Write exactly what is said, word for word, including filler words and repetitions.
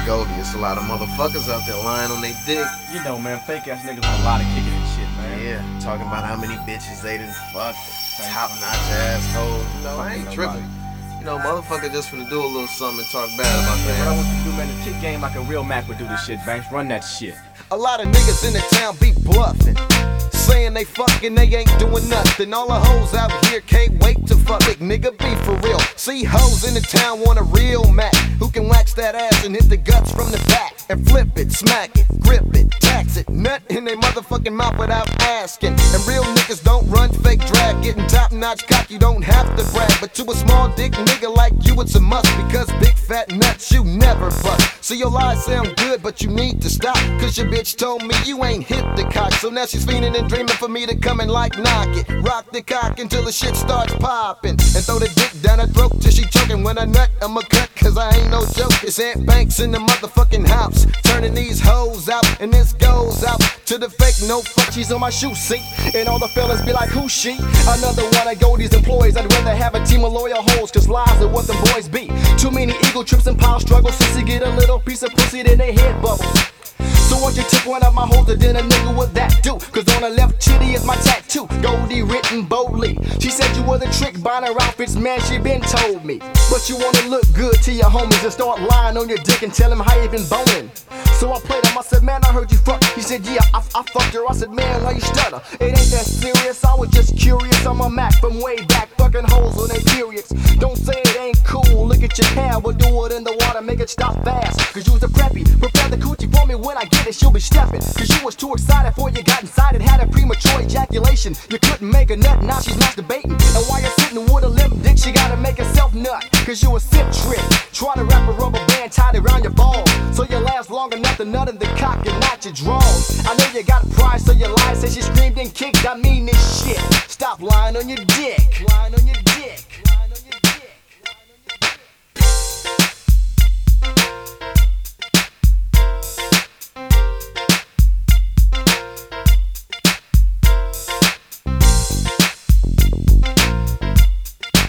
Goldie, it's a lot of motherfuckers out there lying on their dick. You know, man, fake ass niggas want a lot of kicking and shit, man. Yeah, talking about how many bitches they done fucked. Top notch assholes. You know, I ain't tripping. You know, motherfucker just finna do a little something and talk bad about that. What I want you to do, man, the kick game like a real Mac would do this shit, Banks. Run that shit. A lot of niggas in the town be bluffing, saying they fucking, they ain't doing nothing. All the hoes out here can't wait to fuck. Big nigga, be for real. See hoes in the town want a real Mac who can wax that ass and hit the guts from the back and flip it, smack it, grip it, tax it, nut in they motherfucking mouth without asking. And real niggas don't run fake drag, getting top notch cock, you don't have to brag. But to a small dick nigga like you, it's a must, because big fat nuts you never bust. So your lies sound good, but you need to stop, cause your bitch told me you ain't hit the cock. So now she's fiending and dreaming for me to come and like knock it, rock the cock until the shit starts popping, and throw the dick down her throat till she choking. When I nut, I'ma cut, cause I ain't no joke. It's Aunt Banks in the motherfucking house, turning these hoes out, and this goes out to the fake no fuck. She's on my shoe seat, and all the fellas be like, who's she? Another one of Goldie's employees. I'd rather have a team of loyal hoes, cause lies are what the boys be. Too many ego trips and power struggles, since you get a little piece of pussy, then they head bubbles. So won't you take one of my hoes, and then a nigga what that do? Cause on the left chitty is my tattoo, Goldie written boldly. She said you were the trick buying her outfits, man, she been told me. But you wanna look good to your homies and start lying on your dick and tell them how you been boning. So I played him, I said, man, I heard you fuck. He said, yeah, I, I fucked her. I said, man, why you stutter? It ain't that serious, I was just curious. I'm a Mac from way back, fucking hoes on they periods. Don't say it ain't cool, look at your hand, we'll do it in the water, make it stop fast. Cause you was a preppy, prepare the coochie for me when I get it, she'll be stepping. Cause you was too excited before you got inside it, had a premature ejaculation. You couldn't make a nut, now she's masturbating. And while you're sitting with a limp dick, she gotta make herself nut. Cause you a sip trick, try to wrap a rubber band tied around your balls, so you last long enough to nut in the cock and not your draws. I know you got pride, so you lied, say she screamed and kicked. I mean this shit, stop lying on your dick. Lying on your dick. Lying on your dick.